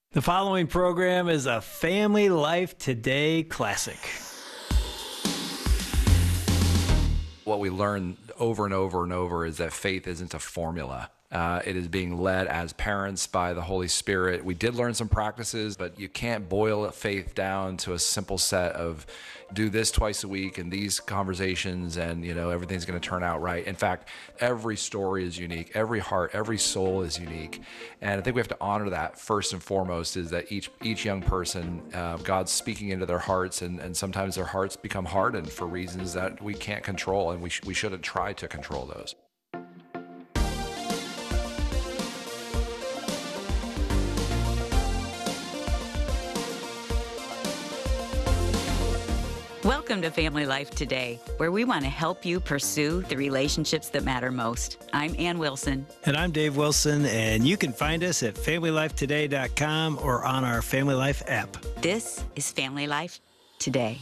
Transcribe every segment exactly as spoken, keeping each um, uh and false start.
The following program is a Family Life Today classic. What we learn over and over and over is that faith isn't a formula. Uh, it is being led as parents by the Holy Spirit. We did learn some practices, but you can't boil faith down to a simple set of do this twice a week and these conversations and, you know, everything's going to turn out right. In fact, every story is unique. Every heart, every soul is unique. And I think we have to honor that first and foremost, is that each each young person, uh, God's speaking into their hearts, and, and sometimes their hearts become hardened for reasons that we can't control, and we, sh- we shouldn't try to control those. Welcome to Family Life Today, where we want to help you pursue the relationships that matter most. I'm Ann Wilson. And I'm Dave Wilson, and you can find us at family life today dot com or on our Family Life app. This is Family Life Today.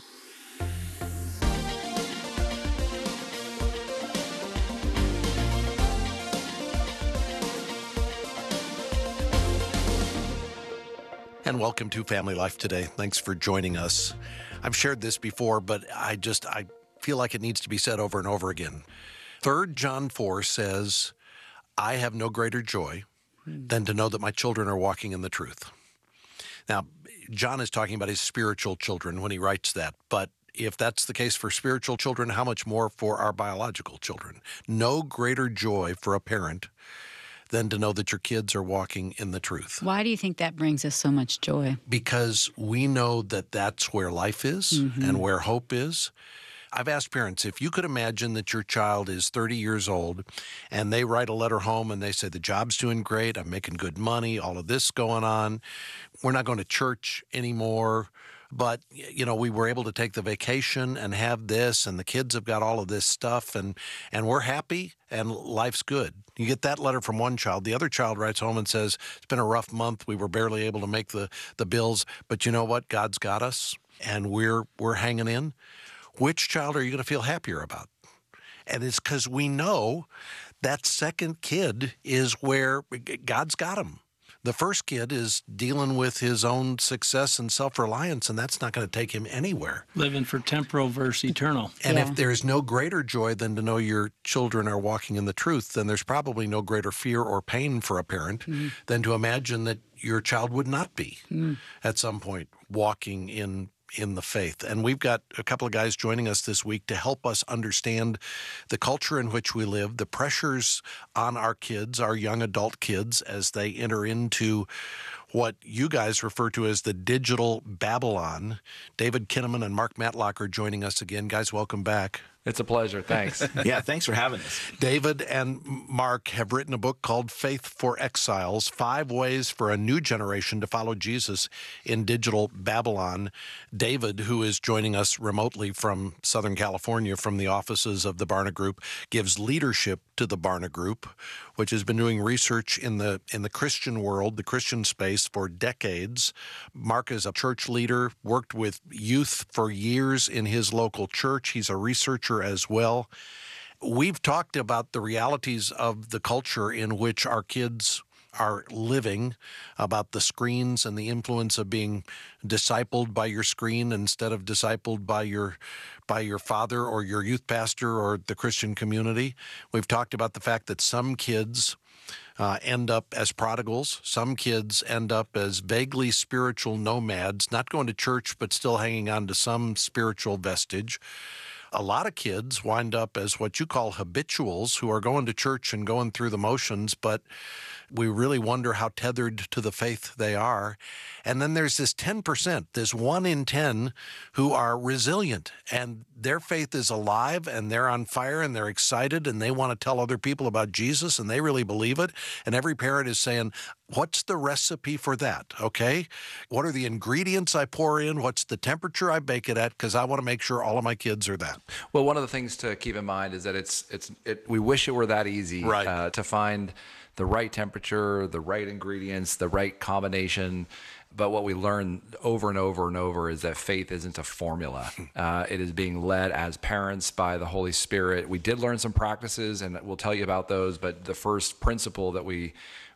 And welcome to Family Life Today. Thanks for joining us. I've shared this before, but I just, I feel like it needs to be said over and over again. Third John four says, I have no greater joy than to know that my children are walking in the truth. Now, John is talking about his spiritual children when he writes that, but if that's the case for spiritual children, how much more for our biological children? No greater joy for a parent than to know that your kids are walking in the truth. Why do you think that brings us so much joy? Because we know that that's where life is mm-hmm. and where hope is. I've asked parents, if you could imagine that your child is thirty years old and they write a letter home and they say, the job's doing great, I'm making good money, all of this going on, we're not going to church anymore, but, you know, we were able to take the vacation and have this, and the kids have got all of this stuff, and, and we're happy, and life's good. You get that letter from one child. The other child writes home and says, it's been a rough month. We were barely able to make the, the bills, but you know what? God's got us, and we're we're hanging in. Which child are you going to feel happier about? And it's because we know that second kid is where God's got him. The first kid is dealing with his own success and self-reliance, and that's not going to take him anywhere. Living for temporal versus eternal. And Yeah. if there's no greater joy than to know your children are walking in the truth, then there's probably no greater fear or pain for a parent mm. than to imagine that your child would not be mm. at some point walking in in the faith. And we've got a couple of guys joining us this week to help us understand the culture in which we live, the pressures on our kids, our young adult kids, as they enter into what you guys refer to as the digital Babylon. David Kinnaman and Mark Matlock are joining us again. Guys, welcome back. It's a pleasure. Thanks. Yeah, thanks for having us. David and Mark have written a book called Faith for Exiles, Five Ways for a New Generation to Follow Jesus in Digital Babylon. David, who is joining us remotely from Southern California from the offices of the Barna Group, gives leadership to the Barna Group, which has been doing research in the in the Christian world, the Christian space, for decades. Mark is a church leader, worked with youth for years in his local church. He's a researcher as well. We've talked about the realities of the culture in which our kids are living, about the screens and the influence of being discipled by your screen instead of discipled by your by your father or your youth pastor or the Christian community. We've talked about the fact that some kids uh, end up as prodigals. Some kids end up as vaguely spiritual nomads, not going to church but still hanging on to some spiritual vestige. A lot of kids wind up as what you call habituals, who are going to church and going through the motions, but we really wonder how tethered to the faith they are. And then there's this ten percent, this one in ten who are resilient, and their faith is alive, and they're on fire, and they're excited, and they want to tell other people about Jesus, and they really believe it. And every parent is saying, what's the recipe for that, okay? What are the ingredients I pour in? What's the temperature I bake it at? Because I want to make sure all of my kids are that. Well, one of the things to keep in mind is that it's it's it, we wish it were that easy right. uh, to find the right temperature, the right ingredients, the right combination. But what we learn over and over and over is that faith isn't a formula. Uh, it is being led as parents by the Holy Spirit. We did learn some practices, and we'll tell you about those. But the first principle that we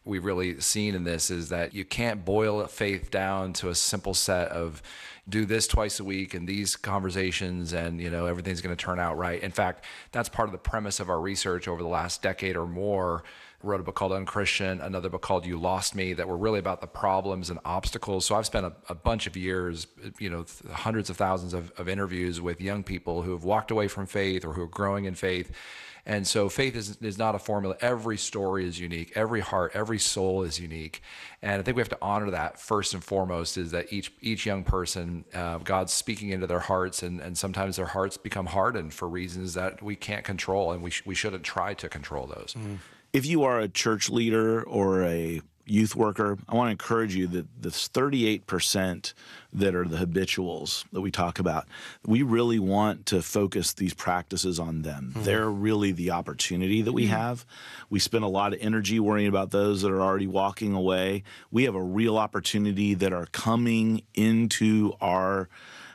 we've really seen in this is that you can't boil faith down to a simple set of do this twice a week and these conversations and, you know, everything's going to turn out right. In fact, that's part of the premise of our research over the last decade or more. Wrote a book called Unchristian, another book called You Lost Me, that were really about the problems and obstacles. So I've spent a, a bunch of years, you know, th- hundreds of thousands of, of interviews with young people who have walked away from faith or who are growing in faith. And so faith is, is not a formula. Every story is unique. Every heart, every soul is unique. And I think we have to honor that first and foremost, is that each each young person, uh, God's speaking into their hearts, and, and sometimes their hearts become hardened for reasons that we can't control, and we, sh- we shouldn't try to control those. Mm. If you are a church leader or a youth worker, I want to encourage you that this thirty-eight percent that are the habituals that we talk about, we really want to focus these practices on them. Mm-hmm. They're really the opportunity that we mm-hmm. have. We spend a lot of energy worrying about those that are already walking away. We have a real opportunity that are coming into our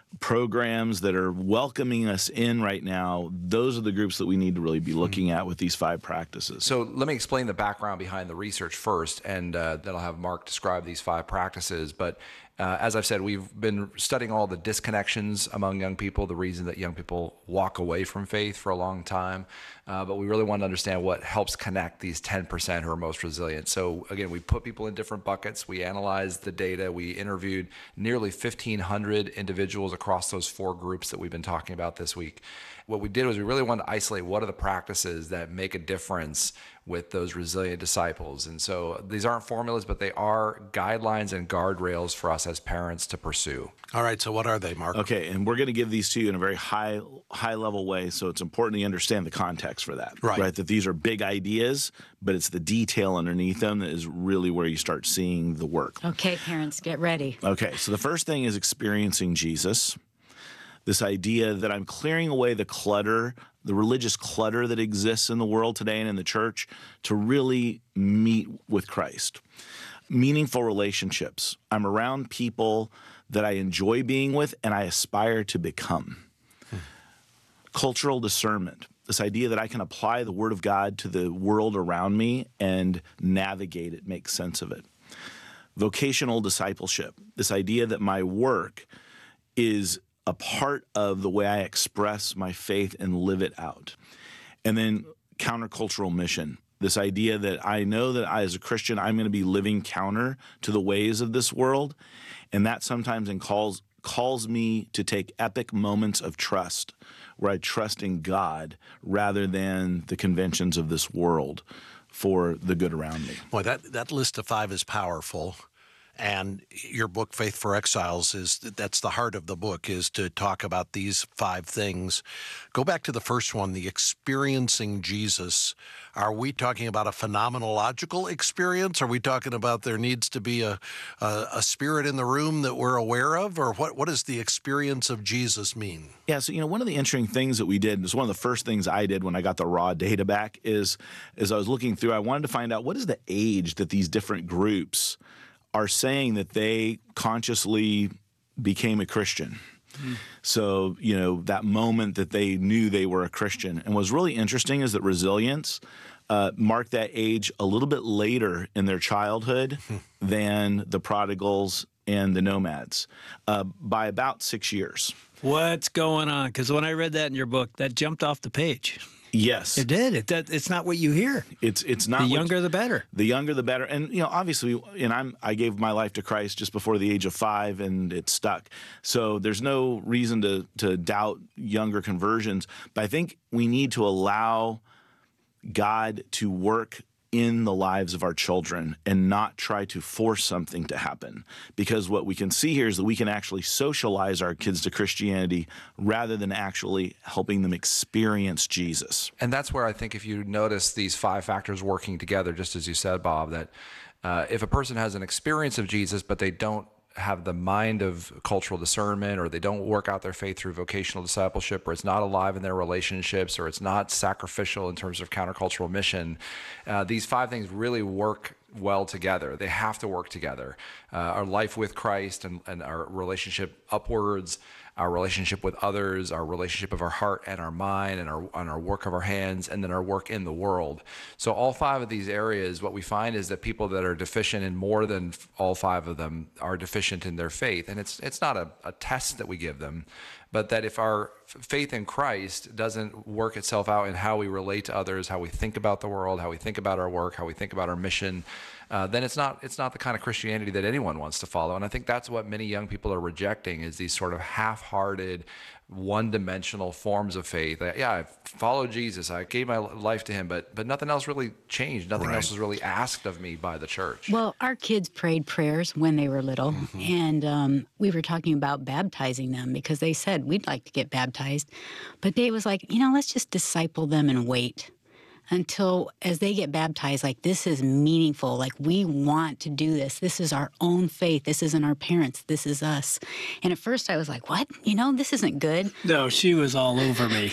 programs that are welcoming us in right now. Those are the groups that we need to really be looking at with these five practices. So let me explain the background behind the research first, and uh, then I'll have Mark describe these five practices. But uh, as I've said, we've been studying all the disconnections among young people, the reason that young people walk away from faith for a long time. Uh, but we really want to understand what helps connect these ten percent who are most resilient. So again, we put people in different buckets. We analyzed the data. We interviewed nearly fifteen hundred individuals across those four groups that we've been talking about this week. What we did was we really wanted to isolate what are the practices that make a difference with those resilient disciples. And so these aren't formulas, but they are guidelines and guardrails for us as parents to pursue. All right, so what are they, Mark? Okay, and we're going to give these to you in a very high high level way, so it's important to understand the context for that. Right. Right, that these are big ideas, but it's the detail underneath them that is really where you start seeing the work. Okay, parents, get ready. Okay, so the first thing is experiencing Jesus. This idea that I'm clearing away the clutter, the religious clutter that exists in the world today and in the church, to really meet with Christ. Meaningful relationships. I'm around people that I enjoy being with and I aspire to become. Hmm. Cultural discernment. This idea that I can apply the Word of God to the world around me and navigate it, make sense of it. Vocational discipleship. This idea that my work is a part of the way I express my faith and live it out. And then countercultural mission, this idea that I know that I, as a Christian, I'm going to be living counter to the ways of this world, and that sometimes in calls, calls me to take epic moments of trust, where I trust in God rather than the conventions of this world for the good around me. Boy, that, that list of five is powerful. And your book, Faith for Exiles, is that's the heart of the book, is to talk about these five things. Go back to the first one, the experiencing Jesus. Are we talking about a phenomenological experience? Are we talking about there needs to be a, a, a spirit in the room that we're aware of? Or what, what does the experience of Jesus mean? Yeah, so, you know, one of the interesting things that we did, was one of the first things I did when I got the raw data back, is as I was looking through, I wanted to find out what is the age that these different groups are saying that they consciously became a Christian. Mm. So, you know, that moment that they knew they were a Christian. And what's really interesting is that resilience uh, marked that age a little bit later in their childhood mm. than the prodigals and the nomads, uh, by about six years. What's going on? Because when I read that in your book, that jumped off the page. Yes, it did. It, that, it's not what you hear. It's it's not the younger the better. The younger the better. And you know, obviously, and I'm I gave my life to Christ just before the age of five, and it stuck. So there's no reason to to doubt younger conversions. But I think we need to allow God to work in the lives of our children and not try to force something to happen. Because what we can see here is that we can actually socialize our kids to Christianity rather than actually helping them experience Jesus. And that's where I think if you notice these five factors working together, just as you said, Bob, that uh, if a person has an experience of Jesus, but they don't have the mind of cultural discernment, or they don't work out their faith through vocational discipleship, or it's not alive in their relationships, or it's not sacrificial in terms of countercultural mission, uh, these five things really work well together. They have to work together. Uh, our life with Christ and, and our relationship upwards, our relationship with others, our relationship of our heart and our mind, and our and our work of our hands, and then our work in the world. So all five of these areas, what we find is that people that are deficient in more than all five of them are deficient in their faith. And it's it's not a, a test that we give them, but that if our faith in Christ doesn't work itself out in how we relate to others, how we think about the world, how we think about our work, how we think about our mission, uh, then it's not it's not the kind of Christianity that anyone wants to follow. And I think that's what many young people are rejecting, is these sort of half-hearted, one-dimensional forms of faith. Yeah, I followed Jesus, I gave my life to him, but but nothing else really changed. Nothing Right. else was really asked of me by the church. Well, our kids prayed prayers when they were little, Mm-hmm. and um, we were talking about baptizing them because they said, we'd like to get baptized. But Dave was like, you know, let's just disciple them and wait until as they get baptized, like, this is meaningful. Like, we want to do this. This is our own faith. This isn't our parents. This is us. And at first I was like, what? You know, this isn't good. No, she was all over me.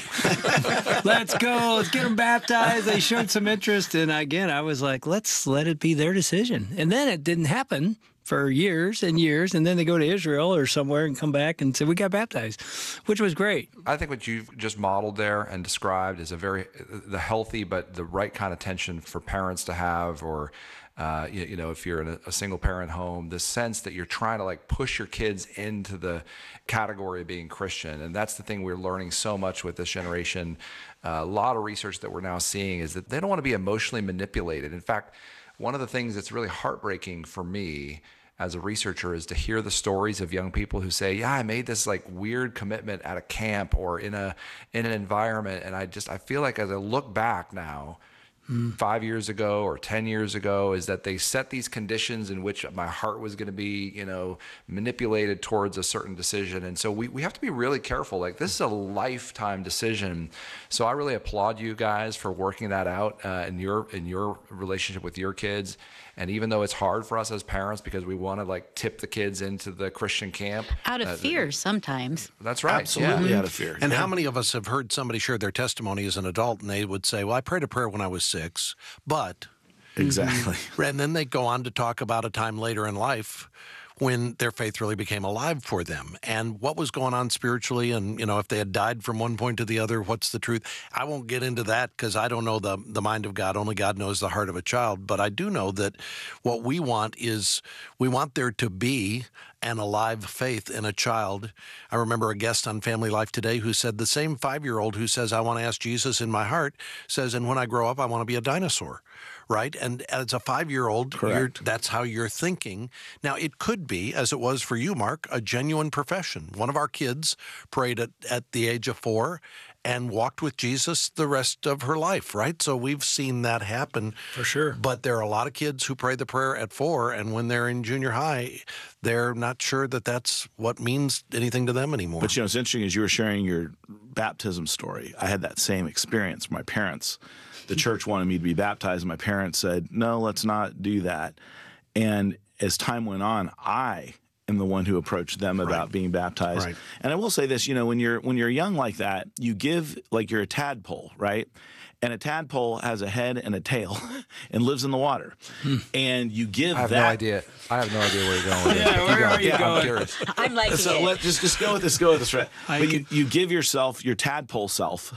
Let's go. Let's get them baptized. They showed some interest. And again, I was like, let's let it be their decision. And then it didn't happen for years and years. And then they go to Israel or somewhere and come back and say, we got baptized, which was great. I think what you've just modeled there and described is a very the healthy but the right kind of tension for parents to have, or uh, you, you know, if you're in a, a single parent home, the sense that you're trying to like push your kids into the category of being Christian. And that's the thing we're learning so much with this generation. Uh, a lot of research that we're now seeing is that they don't want to be emotionally manipulated. In fact, one of the things that's really heartbreaking for me as a researcher is to hear the stories of young people who say, yeah, I made this like weird commitment at a camp or in a in an environment, and I just I feel like as I look back now, mm. five years ago or ten years ago, is that they set these conditions in which my heart was going to be, you know, manipulated towards a certain decision. And so we, we have to be really careful. Like, this is a lifetime decision. So I really applaud you guys for working that out uh, in your in your relationship with your kids. And even though it's hard for us as parents because we want to like tip the kids into the Christian camp. Out of uh, fear sometimes. That's right. Absolutely Yeah. out of fear. And Yeah. how many of us have heard somebody share their testimony as an adult and they would say, well, I prayed a prayer when I was six, but... Exactly. And then they go on to talk about a time later in life when their faith really became alive for them and what was going on spiritually, and, you know, if they had died from one point to the other, what's the truth? I won't get into that because I don't know the, the mind of God. Only God knows the heart of a child. But I do know that what we want is we want there to be an alive faith in a child. I remember a guest on Family Life Today who said the same five-year-old who says, I want to ask Jesus in my heart, says, and when I grow up, I want to be a dinosaur. Right? And as a five-year-old, you're, that's how you're thinking. Now, it could be, as it was for you, Mark, a genuine profession. One of our kids prayed at, at the age of four and walked with Jesus the rest of her life, right? So we've seen that happen. For sure. But there are a lot of kids who pray the prayer at four, and when they're in junior high, they're not sure that that's what means anything to them anymore. But, you know, it's interesting as you were sharing your baptism story, I had that same experience. My parents, the church wanted me to be baptized, and my parents said, no, let's not do that. And as time went on, I am the one who approached them about Right. being baptized. Right. And I will say this, you know, when you're when you're young like that, you give, like you're a tadpole, right? And a tadpole has a head and a tail and lives in the water. Hmm. And you give I have that. no idea. I have no idea where you're going with this. Yeah, Keep where going. are you Yeah, I'm going? curious. I'm liking So it. let just just go with this. Go with this, right? I But you, can- you give yourself, your tadpole self,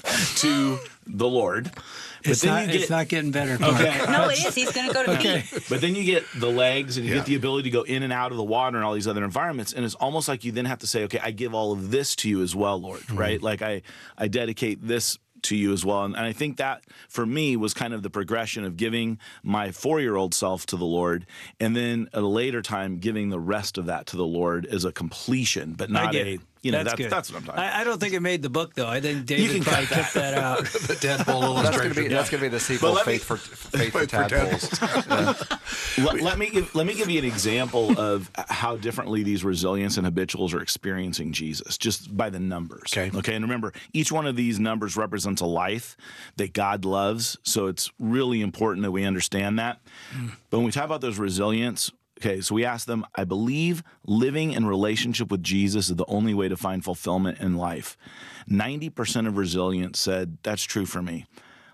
to the Lord. But It's, then not, you get, it's not getting better. Mark. okay. no, it is. He's going to go to Okay. Pete. But then you get the legs, and you get the ability to go in and out of the water and all these other environments, and it's almost like you then have to say, okay, I give all of this to you as well, Lord, right? Like I, I dedicate this to you as well. And, and I think that for me was kind of the progression of giving my four-year-old self to the Lord, and then at a later time giving the rest of that to the Lord as a completion, but not I get a, it. you know, that's, that's, good. that's what I'm talking about. I, I don't think it made the book, though. I think You David can probably cut kept that out. the tadpole That's going to illustration. be that's going to be the sequel, But let me- Faith for Faith for Tadpoles. let, let me give, let me give you an example of how differently these resilience and habituals are experiencing Jesus, just by the numbers. Okay. Okay. And remember, each one of these numbers represents a life that God loves. So it's really important that we understand that. But when we talk about those resilience, okay, so we ask them, I believe living in relationship with Jesus is the only way to find fulfillment in life. ninety percent of resilience said, that's true for me.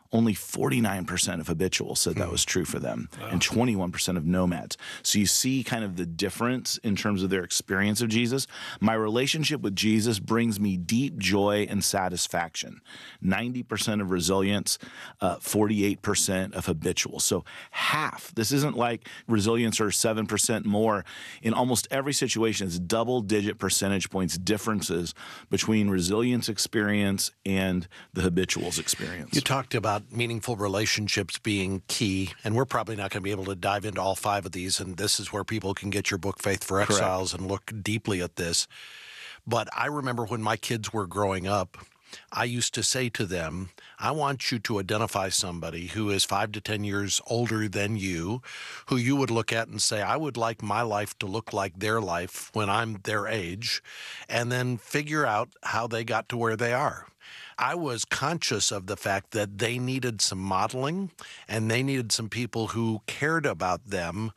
only forty-nine percent of habituals said that was true for them, wow. and twenty-one percent of nomads. So you see kind of the difference in terms of their experience of Jesus. My relationship with Jesus brings me deep joy and satisfaction. ninety percent of resilience, uh, forty-eight percent of habituals. So half. This isn't like resilience or seven percent more. In almost every situation, it's double-digit percentage points differences between resilience experience and the habituals experience. You talked about meaningful relationships being key, and we're probably not going to be able to dive into all five of these, and this is where people can get your book, Faith for Exiles, Correct. And look deeply at this. But I remember when my kids were growing up, I used to say to them, I want you to identify somebody who is five to ten years older than you, who you would look at and say, I would like my life to look like their life when I'm their age, and then figure out how they got to where they are. I was conscious of the fact that they needed some modeling, and they needed some people who cared about them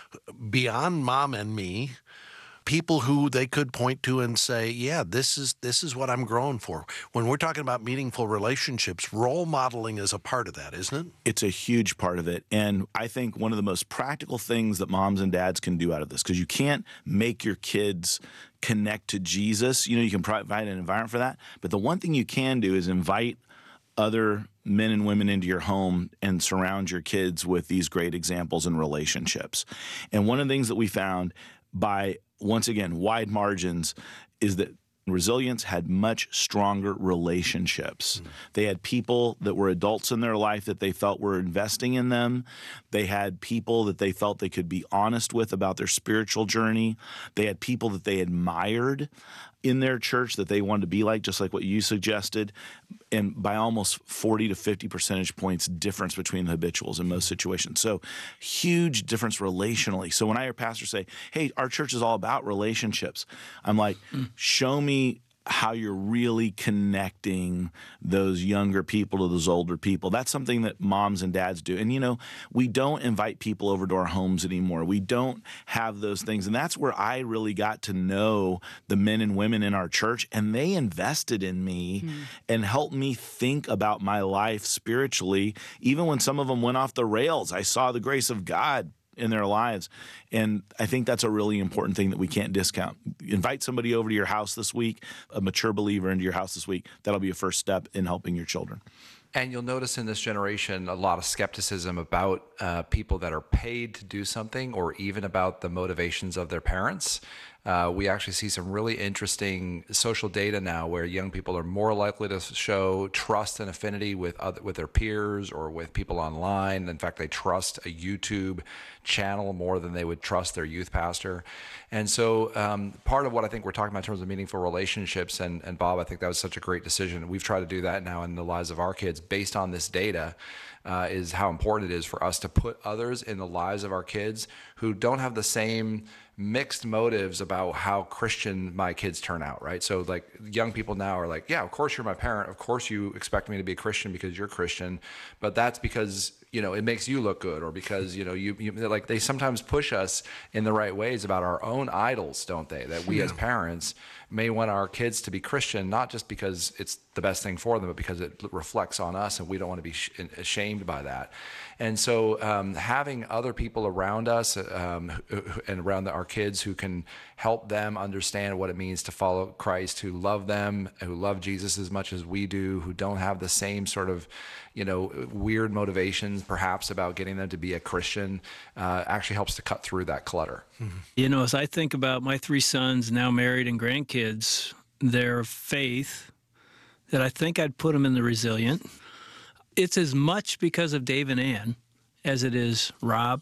beyond mom and me, people who they could point to and say, yeah, this is this is what I'm growing for. When we're talking about meaningful relationships, role modeling is a part of that, isn't it? It's a huge part of it. And I think one of the most practical things that moms and dads can do out of this, because you can't make your kids connect to Jesus. You know, you can provide an environment for that. But the one thing you can do is invite other men and women into your home and surround your kids with these great examples and relationships. And one of the things that we found by, once again, wide margins, is that resilience had much stronger relationships. Mm. They had people that were adults in their life that they felt were investing in them. They had people that they felt they could be honest with about their spiritual journey. They had people that they admired in their church that they wanted to be like, just like what you suggested. And by almost forty to fifty percentage points difference between the habituals in most situations. So huge difference relationally. So when I hear pastors say, hey, our church is all about relationships, I'm like, mm. show me how you're really connecting those younger people to those older people. That's something that moms and dads do. And, you know, we don't invite people over to our homes anymore. We don't have those things. And that's where I really got to know the men and women in our church, and they invested in me mm. and helped me think about my life spiritually. Even when some of them went off the rails, I saw the grace of God in their lives. And I think that's a really important thing that we can't discount. Invite somebody over to your house this week, a mature believer into your house this week. That'll be a first step in helping your children. And you'll notice in this generation a lot of skepticism about uh, people that are paid to do something, or even about the motivations of their parents. Uh, we actually see some really interesting social data now where young people are more likely to show trust and affinity with other, with their peers or with people online. In fact, they trust a YouTube channel more than they would trust their youth pastor. And so um, part of what I think we're talking about in terms of meaningful relationships, and, and Bob, I think that was such a great decision. We've tried to do that now in the lives of our kids based on this data. Uh, is how important it is for us to put others in the lives of our kids who don't have the same mixed motives about how Christian my kids turn out, right? So like young people now are like, yeah, of course you're my parent. Of course you expect me to be a Christian because you're Christian, but that's because, you know, it makes you look good, or because, you know, you, you like they sometimes push us in the right ways about our own idols, don't they? That we yeah. as parents may want our kids to be Christian, not just because it's the best thing for them, but because it reflects on us, and we don't want to be sh- ashamed by that. And so um, having other people around us um, and around the, our kids who can help them understand what it means to follow Christ, who love them, who love Jesus as much as we do, who don't have the same sort of, you know, weird motivations perhaps about getting them to be a Christian, uh, actually helps to cut through that clutter. Mm-hmm. You know, as I think about my three sons now married and grandkids, their faith, that I think I'd put them in the resilient. It's as much because of Dave and Ann as it is Rob,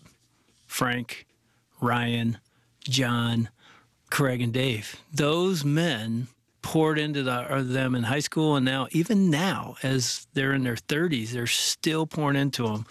Frank, Ryan, John, Craig, and Dave. Those men poured into the, or them in high school, and now, even now, as they're in their thirties, they're still pouring into them.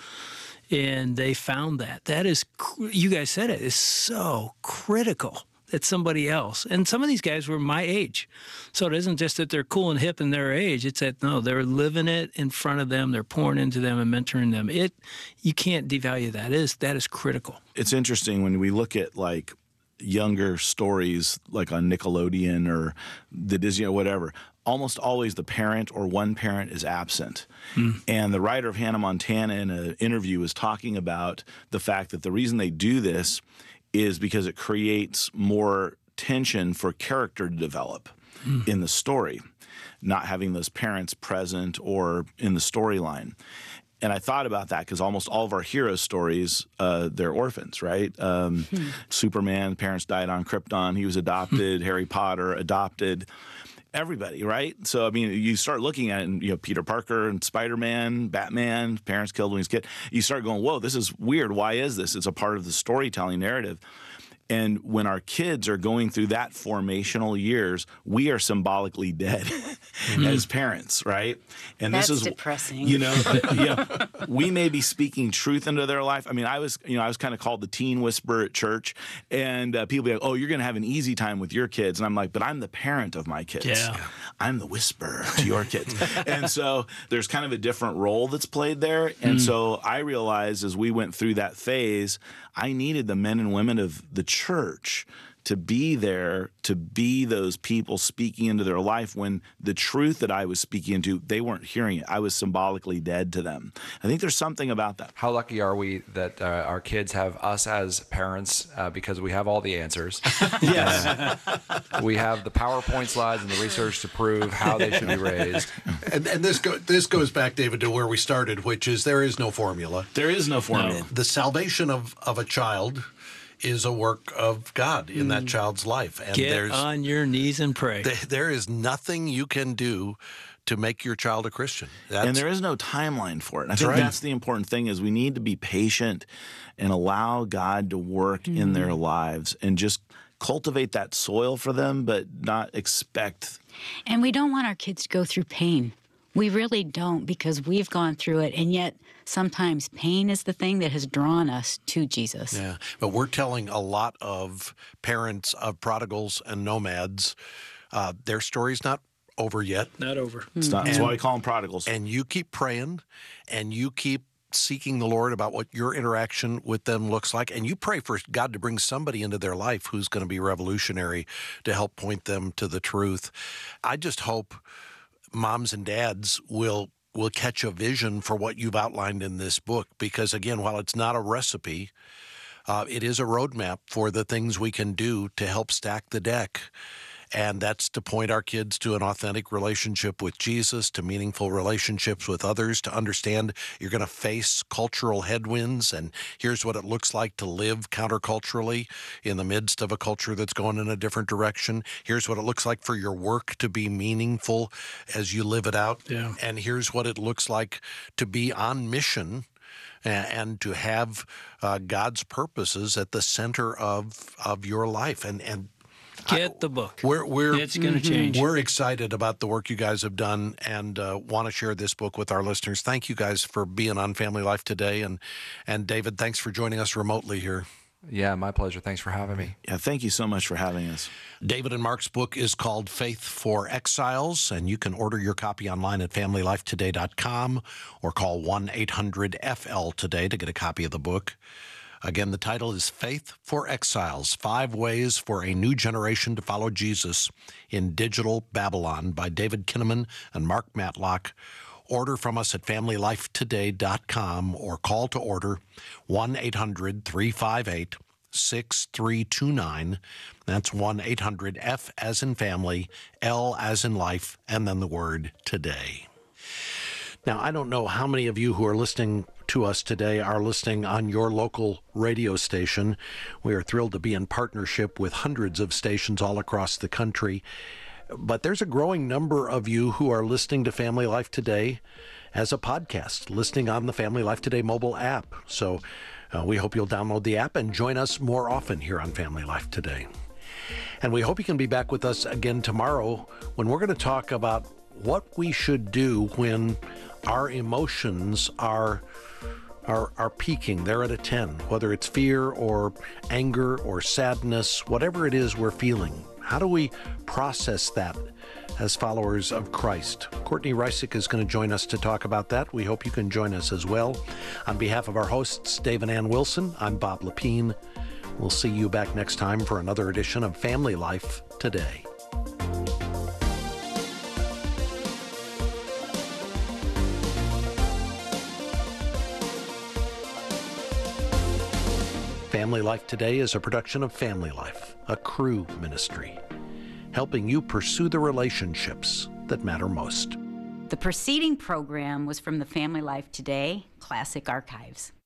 And they found that. That is, you guys said it, is so critical that somebody else, and some of these guys were my age. So it isn't just that they're cool and hip in their age. It's that, no, they're living it in front of them. They're pouring into them and mentoring them. It, you can't devalue that. It is, that is critical. It's interesting when we look at like younger stories like on Nickelodeon or the Disney or whatever. almost always the parent or one parent is absent. Mm. And the writer of Hannah Montana in an interview was talking about the fact that the reason they do this is because it creates more tension for character to develop mm. in the story, not having those parents present or in the storyline. And I thought about that because almost all of our hero stories, uh, they're orphans, right? Um, hmm. Superman, parents died on Krypton. He was adopted. Harry Potter, adopted. Everybody, right? So, I mean, you start looking at it, and, you know, Peter Parker and Spider-Man, Batman, parents killed when he was a kid. You start going, whoa, this is weird. Why is this? It's a part of the storytelling narrative. And when our kids are going through that formational years, we are symbolically dead mm-hmm. as parents, right? And That's this is depressing. You know, you know, we may be speaking truth into their life. I mean, I was, you know, I was kind of called the teen whisperer at church, and uh, people be like, "Oh, you're going to have an easy time with your kids," and I'm like, "But I'm the parent of my kids. Yeah. I'm the whisperer to your kids." And so there's kind of a different role that's played there. And mm. so I realized as we went through that phase, I needed the men and women of the church to be there, to be those people speaking into their life when the truth that I was speaking into, they weren't hearing it. I was symbolically dead to them. I think there's something about that. How lucky are we that uh, our kids have us as parents uh, because we have all the answers. Yes. Uh, we have the PowerPoint slides and the research to prove how they should be raised. And, and this, go, this goes back, David, to where we started, which is there is no formula. There is no formula. No. The salvation of, of a child is a work of God in mm. that child's life. And Get there's, on your knees and pray. Th- there is nothing you can do to make your child a Christian. That's, and there is no timeline for it. And I think right. that's the important thing is we need to be patient and allow God to work mm. in their lives and just cultivate that soil for them, but not expect. And we don't want our kids to go through pain. We really don't, because we've gone through it, and yet sometimes pain is the thing that has drawn us to Jesus. Yeah, but we're telling a lot of parents of prodigals and nomads, uh, their story's not over yet. Not over. It's not, that's why we call them prodigals. And you keep praying, and you keep seeking the Lord about what your interaction with them looks like, and you pray for God to bring somebody into their life who's going to be revolutionary to help point them to the truth. I just hope moms and dads will will catch a vision for what you've outlined in this book, because again, while it's not a recipe, uh, it is a roadmap for the things we can do to help stack the deck. And that's to point our kids to an authentic relationship with Jesus, to meaningful relationships with others, to understand you're going to face cultural headwinds, and here's what it looks like to live counterculturally in the midst of a culture that's going in a different direction. Here's what it looks like for your work to be meaningful as you live it out. Yeah. And here's what it looks like to be on mission and, and to have uh, God's purposes at the center of of your life. And and Get the book. We're, we're, it's going to mm-hmm. change. We're excited about the work you guys have done and uh, want to share this book with our listeners. Thank you guys for being on Family Life today. And, and David, thanks for joining us remotely here. Yeah, my pleasure. Thanks for having me. Yeah, thank you so much for having us. David and Mark's book is called Faith for Exiles, and you can order your copy online at family life today dot com or call one eight hundred F L today to get a copy of the book. Again, the title is Faith for Exiles, Five Ways for a New Generation to Follow Jesus in Digital Babylon by David Kinnaman and Mark Matlock. Order from us at family life today dot com or call to order one eight hundred three five eight six three two nine. That's one eight hundred F as in family, L as in life, and then the word today. Now, I don't know how many of you who are listening to us today are listening on your local radio station. We are thrilled to be in partnership with hundreds of stations all across the country. But there's a growing number of you who are listening to Family Life Today as a podcast, listening on the Family Life Today mobile app. So uh, we hope you'll download the app and join us more often here on Family Life Today. And we hope you can be back with us again tomorrow when we're going to talk about what we should do when our emotions are are are peaking. They're at a ten, whether it's fear or anger or sadness, whatever it is we're feeling. How do we process that as followers of Christ? Courtney Reisick is going to join us to talk about that. We hope you can join us as well. On behalf of our hosts, Dave and Ann Wilson, I'm Bob Lepine. We'll see you back next time for another edition of Family Life Today. Family Life Today is a production of Family Life, a Cru ministry, helping you pursue the relationships that matter most. The preceding program was from the Family Life Today Classic Archives.